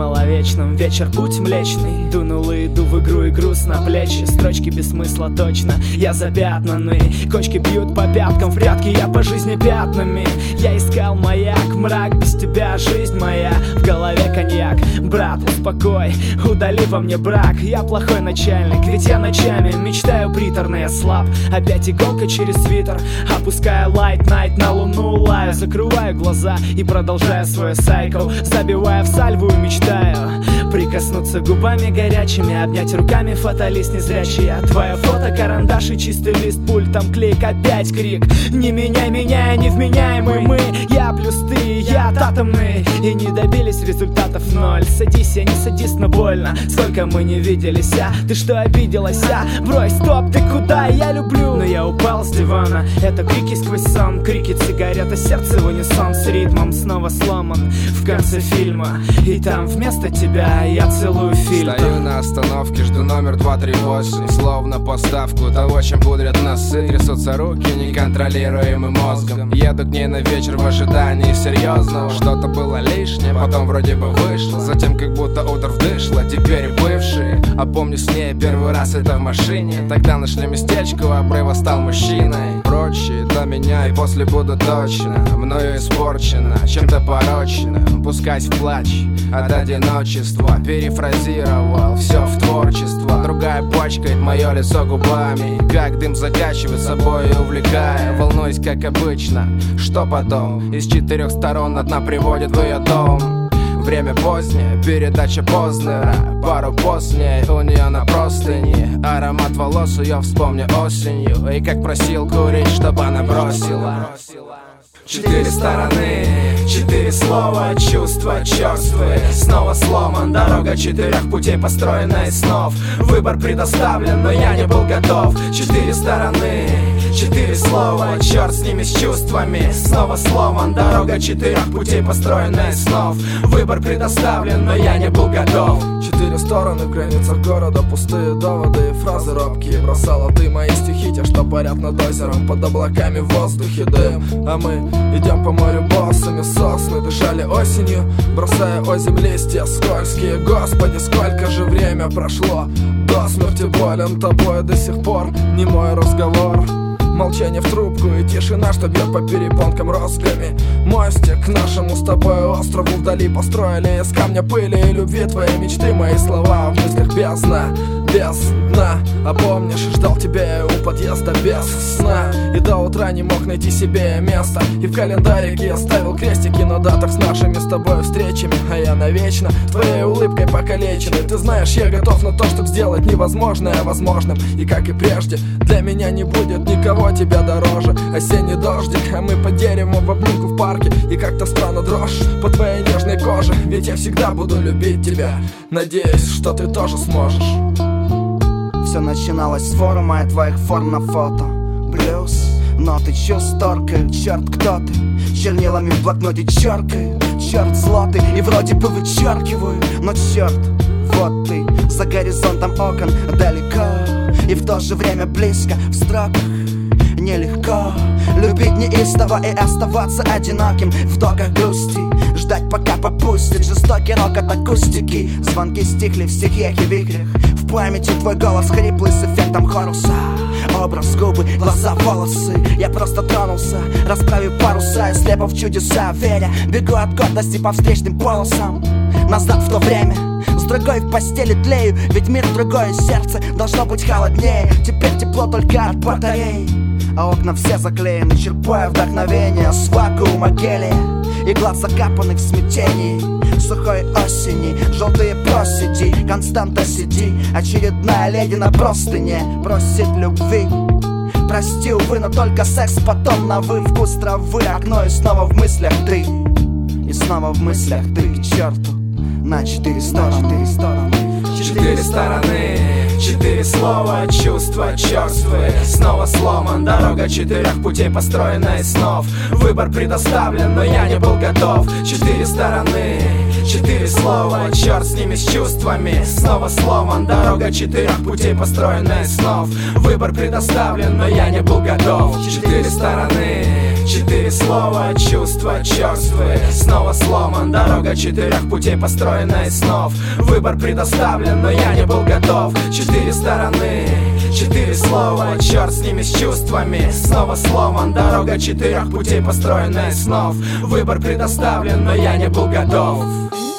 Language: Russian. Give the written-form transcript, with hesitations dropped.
думал о вечном, вечер путь млечный. Дунул и иду в игру, и грустно плечи. Строчки без смысла точно, я запятнанный. Кочки бьют по пяткам, в прятки я по жизни пятнами. Я искал маяк, мрак, без тебя жизнь моя. В голове коньяк, брат, успокой, удали во мне брак. Я плохой начальник, ведь я ночами мечтаю приторно, я слаб. Опять иголка через свитер, опускаю light night на луну, лаю. Закрываю глаза и продолжаю свой сайкл. Забивая в сальву и мечтаю прикоснуться губами горячими, обнять руками фаталист незрячий. Твое фото, карандаш и чистый лист, пультом клик, опять крик. Не меняй меня, невменяемый мы. Я плюс ты, я атомный. И не добились результатов ноль. Садись, я не садись, но больно. Сколько мы не виделись, а? Ты что обиделась, а? Брось, стоп, ты куда? Я люблю. Но я упал с дивана. Это крики сквозь сон, крики цигарета, сердце в унисон с ритмом снова сломан в конце фильма. И там вместо тебя я целую фильтр. Стою на остановке, жду номер 238. Словно поставку того, чем пудрят носы. Трясутся руки неконтролируемым мозгом. Еду к ней на вечер в ожидании серьезного. Что-то было лишнее, потом вроде бы вышло. Затем как будто удар вдышло, теперь бывшие. А помню с ней первый раз это в машине. Тогда нашли местечко, у обрыва стал мужчиной. Прочие до меня и после буду точно мною испорчено, чем-то порочно. Пускать в плач от одиночества. Перефразировал все в творчество. Другая пачкает мое лицо губами. Как дым закачивает собой, увлекая. Волнуюсь, как обычно. Что потом? Из 4 сторон одна приводит в ее дом. Время позднее, передача Познера. Пару после у нее на простыни. Аромат волос ее вспомню осенью. И как просил курить, чтобы она бросила. 4 стороны, 4 слова, чувства черствые. Снова сломан, дорога 4 путей, построена из снов. Выбор предоставлен, но я не был готов. 4 стороны, 4 слова, черт с ними, с чувствами. Снова сломан, дорога 4 путей, построена из снов. Выбор предоставлен, но я не был готов. 4 стороны в границах города, пустые доводы и фразы робкие. Бросала ты мои стихи, те, что парят над озером. Под облаками в воздухе дым, а мы идем по морю боссами. Сосны дышали осенью, бросая озим листья скользкие. Господи, сколько же время прошло. До смерти болен тобой до сих пор не мой разговор. Молчание в трубку и тишина, что бьет по перепонкам розгами. Мостик к нашему с тобой острову вдали построили из камня, пыли и любви. Твои мечты, мои слова в мыслях бездна, без дна. А помнишь, ждал тебя у подъезда без сна. И до утра не мог найти себе место. И в календарике я ставил крестики на датах с нашими с тобой встречами. А я навечно твоей улыбкой покалеченный. Ты знаешь, я готов на то, чтобы сделать невозможное возможным. И как и прежде, для меня не будет никого тебя дороже. Осенний дождик, а мы под деревом в обнимку в парке. И как-то странно дрожь по твоей нежной коже. Ведь я всегда буду любить тебя. Надеюсь, что ты тоже сможешь. Все начиналось с форума и твоих форм на фото. Блюз, ноты чувств торкают. Черт, кто ты? Чернилами в блокноте черкаю. Черт, злотый, и вроде бы вычеркиваю. Но черт, вот ты, за горизонтом окон далеко. И в то же время близко, в строках нелегко. Любить неистово и оставаться одиноким в доках грусти. Ждать, пока попустит жестокий рок от акустики. Звонки стихли в стихиях и вихрях. В памяти твой голос хриплый с эффектом хоруса. Образ, губы, глаза, волосы. Я просто тронулся, расправив паруса и слепо в чудеса веря. Бегу от гордости по встречным полосам. Назад в то время, с другой в постели тлею. Ведь мир другое, сердце должно быть холоднее. Теперь тепло только от батареи. А окна все заклеены, черпая вдохновение с вакуума гелия и глаз закапанных в смятении сухой осени. Желтые проседи, константа сиди. Очередная леди на простыне просит любви. Прости, увы, но только секс, потом на вы. Вкус травы, окно и снова в мыслях ты. И снова в мыслях ты, к черту. На 4 стороны. 4 стороны, 4 слова, чувства черствые. Снова сломан, дорога 4 путей, построена из снов. Выбор предоставлен, но я не был готов. 4 стороны, 4 слова, черт с ними, с чувствами. Снова сломан, дорога 4 путей, построенная из снов. Выбор предоставлен, но я не был готов. 4 стороны, 4 слова, чувства черствые. Снова сломан, дорога 4 путей, построенная из снов. Выбор предоставлен, но я не был готов. 4 стороны, 4 слова, черт с ними, с чувствами. Снова сломан, дорога 4 путей, построенная из снов. Выбор предоставлен, но я не был готов.